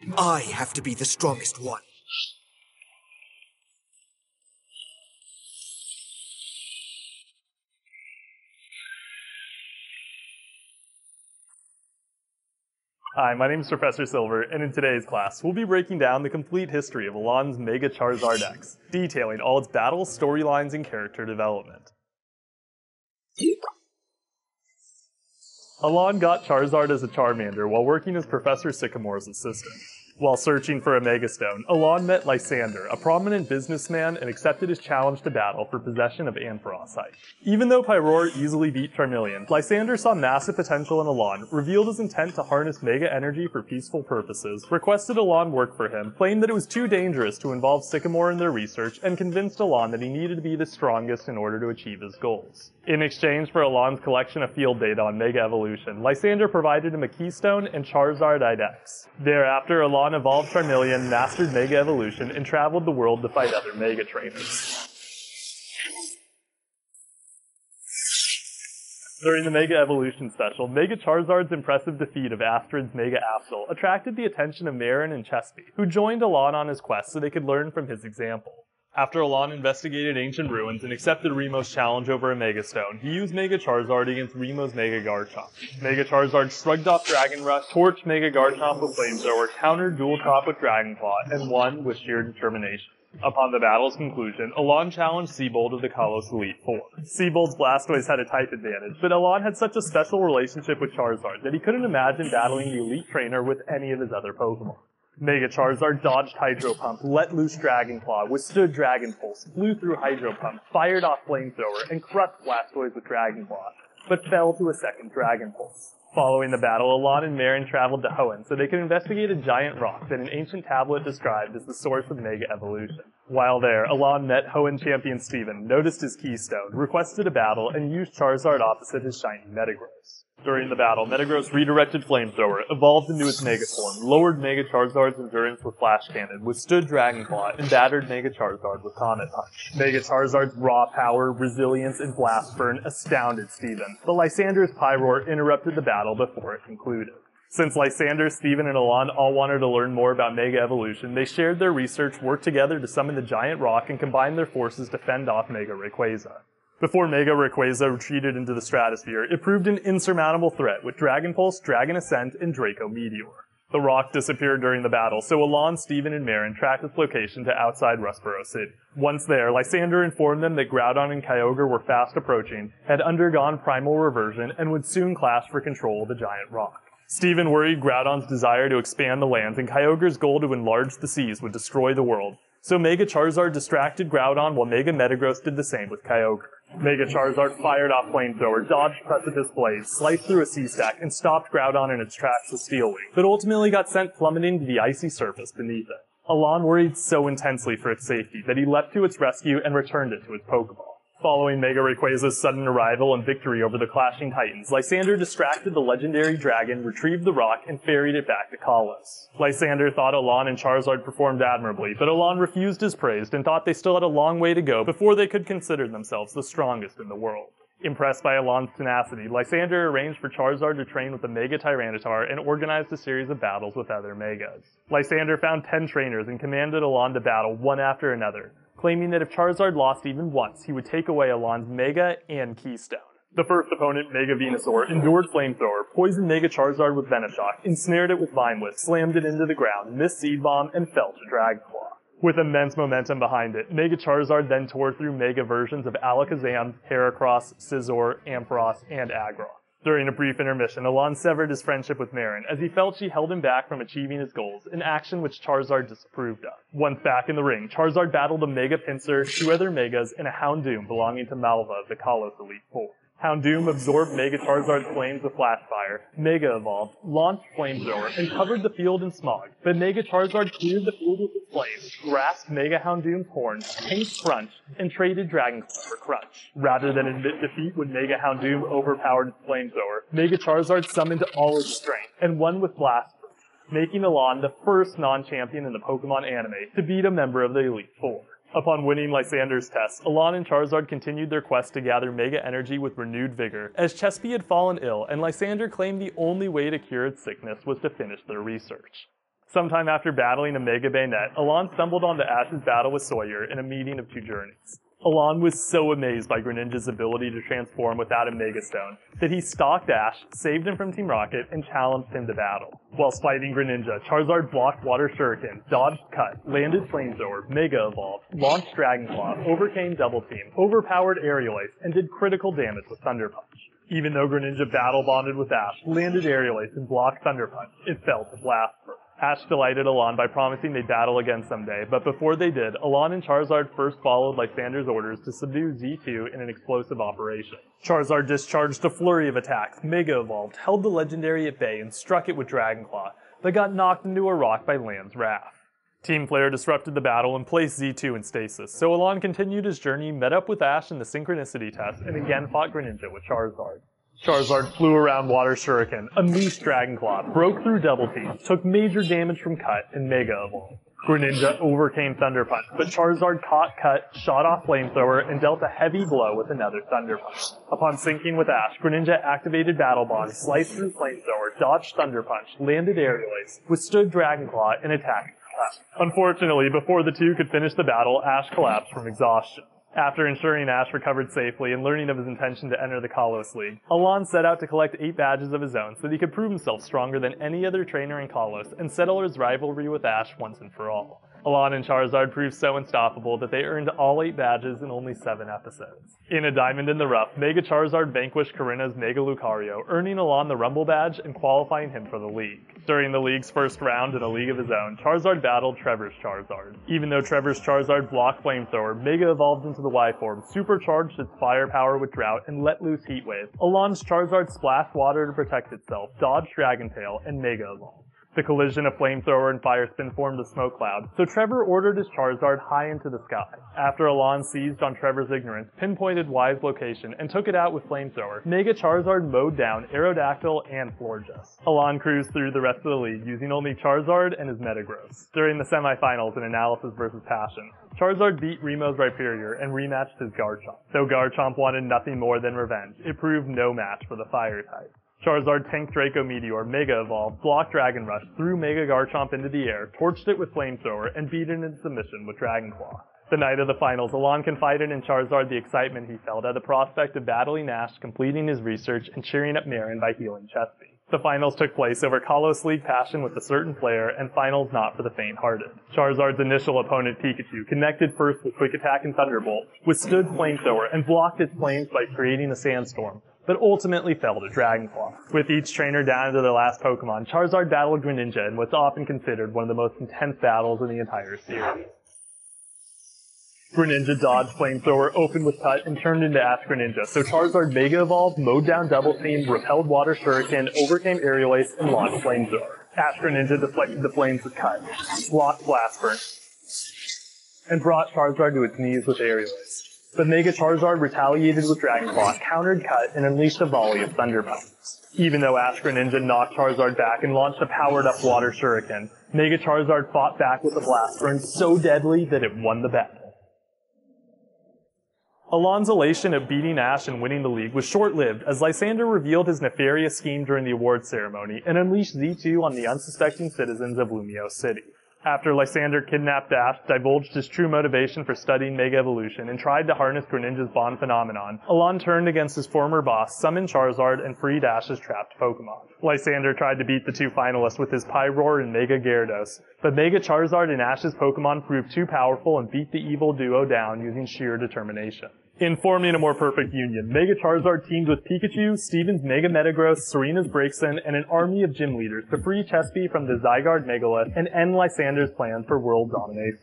I have to be the strongest one. Hi, my name is Professor Silver, and in today's class, we'll be breaking down the complete history of Elan's Mega Charizard X, detailing all its battles, storylines, and character development. Elan got Charizard as a Charmander while working as Professor Sycamore's assistant. While searching for a Megastone, Elan met Lysander, a prominent businessman, and accepted his challenge to battle for possession of Ampharos. Even though Pyroar easily beat Charmeleon, Lysander saw massive potential in Elan, revealed his intent to harness Mega Energy for peaceful purposes, requested Elan work for him, claimed that it was too dangerous to involve Sycamore in their research, and convinced Elan that he needed to be the strongest in order to achieve his goals. In exchange for Elan's collection of field data on Mega Evolution, Lysander provided him a Keystone and Charizard X. Thereafter, Elan evolved Charmeleon, mastered Mega Evolution, and traveled the world to fight other Mega Trainers. During the Mega Evolution special, Mega Charizard's impressive defeat of Astrid's Mega Absol attracted the attention of Marin and Chespy, who joined Elan on his quest so they could learn from his example. After Elan investigated ancient ruins and accepted Remo's challenge over a Megastone, he used Mega Charizard against Remo's Mega Garchomp. Mega Charizard shrugged off Dragon Rush, torched Mega Garchomp with Flamethrower, countered Dual Chop with Dragon Claw, and won with sheer determination. Upon the battle's conclusion, Elan challenged Seabold of the Kalos Elite Four. Seabold's Blastoise had a type advantage, but Elan had such a special relationship with Charizard that he couldn't imagine battling the Elite Trainer with any of his other Pokemon. Mega Charizard dodged Hydro Pump, let loose Dragon Claw, withstood Dragon Pulse, flew through Hydro Pump, fired off Flamethrower, and crushed Blastoise with Dragon Claw, but fell to a second Dragon Pulse. Following the battle, Elan and Marin traveled to Hoenn so they could investigate a giant rock that an ancient tablet described as the source of Mega Evolution. While there, Elan met Hoenn champion Steven, noticed his Keystone, requested a battle, and used Charizard opposite his shiny Metagross. During the battle, Metagross redirected Flamethrower, evolved into its Mega form, lowered Mega Charizard's endurance with Flash Cannon, withstood Dragon Claw, and battered Mega Charizard with Comet Punch. Mega Charizard's raw power, resilience, and Blast Burn astounded Steven, but Lysander's Pyroar interrupted the battle before it concluded. Since Lysander, Steven, and Elan all wanted to learn more about Mega Evolution, they shared their research, worked together to summon the giant rock, and combined their forces to fend off Mega Rayquaza. Before Mega Rayquaza retreated into the stratosphere, it proved an insurmountable threat with Dragon Pulse, Dragon Ascent, and Draco Meteor. The rock disappeared during the battle, so Elan, Steven, and Marin tracked its location to outside Rustboro City. Once there, Lysander informed them that Groudon and Kyogre were fast approaching, had undergone primal reversion, and would soon clash for control of the giant rock. Steven worried Groudon's desire to expand the lands and Kyogre's goal to enlarge the seas would destroy the world, so Mega Charizard distracted Groudon while Mega Metagross did the same with Kyogre. Mega Charizard fired off Flamethrower, dodged Precipice Blaze, sliced through a Sea-Stack, and stopped Groudon in its tracks with Steel Wing, but ultimately got sent plummeting to the icy surface beneath it. Elan worried so intensely for its safety that he leapt to its rescue and returned it to its Pokeball. Following Mega Rayquaza's sudden arrival and victory over the Clashing Titans, Lysander distracted the legendary dragon, retrieved the rock, and ferried it back to Kalos. Lysander thought Elan and Charizard performed admirably, but Elan refused his praise and thought they still had a long way to go before they could consider themselves the strongest in the world. Impressed by Elan's tenacity, Lysander arranged for Charizard to train with the Mega Tyranitar and organized a series of battles with other Megas. Lysander found 10 trainers and commanded Elan to battle one after another, claiming that if Charizard lost even once, he would take away Elan's Mega and Keystone. The first opponent, Mega Venusaur, endured Flamethrower, poisoned Mega Charizard with Venoshock, ensnared it with Vine Whip, slammed it into the ground, missed Seed Bomb, and fell to Dragon Claw. With immense momentum behind it, Mega Charizard then tore through Mega versions of Alakazam, Heracross, Scizor, Ampharos, and Aggron. During a brief intermission, Elan severed his friendship with Marin, as he felt she held him back from achieving his goals, an action which Charizard disapproved of. Once back in the ring, Charizard battled a Mega Pinsir, 2 other Megas, and a Houndoom belonging to Malva of the Kalos Elite Four. Houndoom absorbed Mega Charizard's flames with Flash Fire, Mega Evolved, launched Flamethrower, and covered the field in smog, but Mega Charizard cleared the field with its flames, grasped Mega Houndoom's horn, tanked Crunch, and traded Dragon Claw for Crunch. Rather than admit defeat when Mega Houndoom overpowered its Flamethrower, Mega Charizard summoned all its strength, and won with Blast Burst, making Elan the first non-champion in the Pokemon anime to beat a member of the Elite Four. Upon winning Lysander's test, Elan and Charizard continued their quest to gather Mega Energy with renewed vigor, as Chespy had fallen ill and Lysander claimed the only way to cure its sickness was to finish their research. Sometime after battling a Mega Bayonet, Alon stumbled onto Ash's battle with Sawyer in a meeting of two journeys. Alon was so amazed by Greninja's ability to transform without a Mega Stone that he stalked Ash, saved him from Team Rocket, and challenged him to battle. Whilst fighting Greninja, Charizard blocked Water Shuriken, dodged Cut, landed Flamethrower, Mega Evolved, launched Dragon Claw, overcame Double Team, overpowered Aerial Ace, and did critical damage with Thunder Punch. Even though Greninja battle bonded with Ash, landed Aerial Ace, and blocked Thunder Punch, it fell to Blast Burst. Ash delighted Alon by promising they'd battle again someday, but before they did, Alon and Charizard first followed Lysander's orders to subdue Z2 in an explosive operation. Charizard discharged a flurry of attacks, Mega Evolved, held the legendary at bay, and struck it with Dragon Claw, but got knocked into a rock by Land's Wrath. Team Flare disrupted the battle and placed Z2 in stasis, so Alon continued his journey, met up with Ash in the Synchronicity test, and again fought Greninja with Charizard. Charizard flew around Water Shuriken, unleashed Dragon Claw, broke through Double Team, took major damage from Cut, and Mega Evolved. Greninja overcame Thunder Punch, but Charizard caught Cut, shot off Flamethrower, and dealt a heavy blow with another Thunder Punch. Upon syncing with Ash, Greninja activated Battle Bond, sliced through Flamethrower, dodged Thunder Punch, landed Aerial Ace, withstood Dragon Claw, and attacked Cut. Unfortunately, before the two could finish the battle, Ash collapsed from exhaustion. After ensuring Ash recovered safely and learning of his intention to enter the Kalos League, Alon set out to collect 8 badges of his own so that he could prove himself stronger than any other trainer in Kalos and settle his rivalry with Ash once and for all. Alon and Charizard proved so unstoppable that they earned all 8 badges in only 7 episodes. In a Diamond in the Rough, Mega Charizard vanquished Korrina's Mega Lucario, earning Alon the Rumble badge and qualifying him for the League. During the League's first round in a league of his own, Charizard battled Trevor's Charizard. Even though Trevor's Charizard blocked Flamethrower, Mega evolved into the Y form, supercharged its firepower with Drought, and let loose Heat Wave. Alon's Charizard splashed water to protect itself, dodged Dragon Tail, and Mega evolved. The collision of Flamethrower and Fire Spin formed a smoke cloud, so Trevor ordered his Charizard high into the sky. After Alon seized on Trevor's ignorance, pinpointed Y's location, and took it out with Flamethrower, Mega Charizard mowed down Aerodactyl and Florges. Alon cruised through the rest of the league, using only Charizard and his Metagross. During the semifinals in Analysis vs. Passion, Charizard beat Remo's Rhyperior and rematched his Garchomp. Though Garchomp wanted nothing more than revenge, it proved no match for the Fire type. Charizard tanked Draco Meteor, Mega Evolved, blocked Dragon Rush, threw Mega Garchomp into the air, torched it with Flamethrower, and beat it into submission with Dragon Claw. The night of the finals, Alon confided in Charizard the excitement he felt at the prospect of battling Ash, completing his research, and cheering up Marin by healing Chespy. The finals took place over Kalos League Passion with a certain player, and finals not for the faint-hearted. Charizard's initial opponent, Pikachu, connected first with Quick Attack and Thunderbolt, withstood Flamethrower, and blocked its flames by creating a Sandstorm, but ultimately fell to Dragon Claw. With each trainer down to their last Pokemon, Charizard battled Greninja in what's often considered one of the most intense battles in the entire series. Greninja dodged Flamethrower, opened with Cut, and turned into Ash Greninja, so Charizard Mega Evolved, mowed down Double Team, repelled Water Shuriken, overcame Aerial Ace, and launched Flamethrower. Ash Greninja deflected the flames with Cut, blocked Blast Burst, and brought Charizard to its knees with Aerial Ace. But Mega Charizard retaliated with Dragon Claw, countered Cut, and unleashed a volley of Thunder Punches. Even though Ash Greninja knocked Charizard back and launched a powered-up Water Shuriken, Mega Charizard fought back with a Blast Burn so deadly that it won the battle. Alon's elation at beating Ash and winning the league was short-lived, as Lysander revealed his nefarious scheme during the awards ceremony and unleashed Z2 on the unsuspecting citizens of Lumiose City. After Lysander kidnapped Ash, divulged his true motivation for studying Mega Evolution, and tried to harness Greninja's Bond phenomenon, Alon turned against his former boss, summoned Charizard, and freed Ash's trapped Pokemon. Lysander tried to beat the two finalists with his Pyroar and Mega Gyarados, but Mega Charizard and Ash's Pokemon proved too powerful and beat the evil duo down using sheer determination. In forming a more perfect union, Mega Charizard teamed with Pikachu, Steven's Mega Metagross, Serena's Braixen, and an army of gym leaders to free Chespy from the Zygarde Megalith and end Lysander's plans for world domination.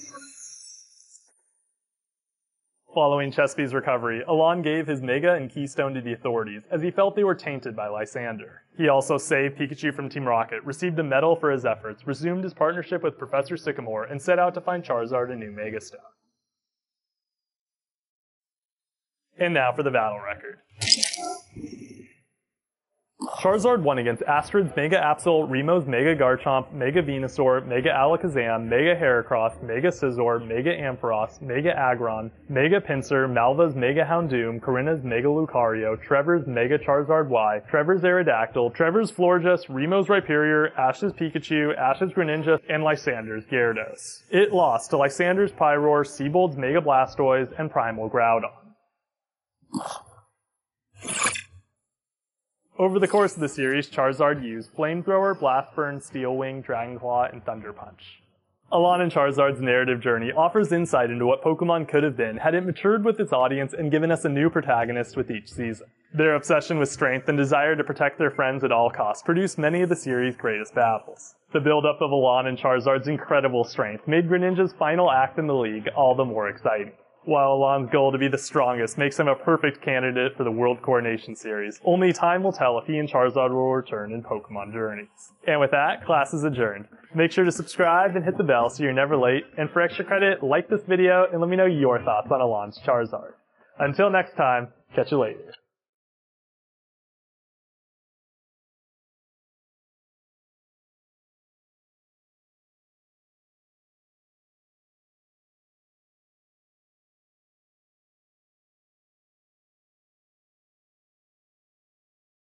Following Chespy's recovery, Alon gave his Mega and Keystone to the authorities, as he felt they were tainted by Lysander. He also saved Pikachu from Team Rocket, received a medal for his efforts, resumed his partnership with Professor Sycamore, and set out to find Charizard a new Mega Stone. And now for the battle record. Charizard won against Astrid's Mega Absol, Remo's Mega Garchomp, Mega Venusaur, Mega Alakazam, Mega Heracross, Mega Scizor, Mega Ampharos, Mega Aggron, Mega Pinsir, Malva's Mega Houndoom, Karina's Mega Lucario, Trevor's Mega Charizard Y, Trevor's Aerodactyl, Trevor's Florges, Remo's Rhyperior, Ash's Pikachu, Ash's Greninja, and Lysander's Gyarados. It lost to Lysander's Pyroar, Seabold's Mega Blastoise, and Primal Groudon. Over the course of the series, Charizard used Flamethrower, Blast Burn, Steel Wing, Dragon Claw, and Thunder Punch. Alon and Charizard's narrative journey offers insight into what Pokemon could have been had it matured with its audience and given us a new protagonist with each season. Their obsession with strength and desire to protect their friends at all costs produced many of the series' greatest battles. The build-up of Alon and Charizard's incredible strength made Greninja's final act in the league all the more exciting. While Alon's goal to be the strongest makes him a perfect candidate for the World Coronation Series, only time will tell if he and Charizard will return in Pokemon Journeys. And with that, class is adjourned. Make sure to subscribe and hit the bell so you're never late, and for extra credit, like this video and let me know your thoughts on Alon's Charizard. Until next time, catch you later.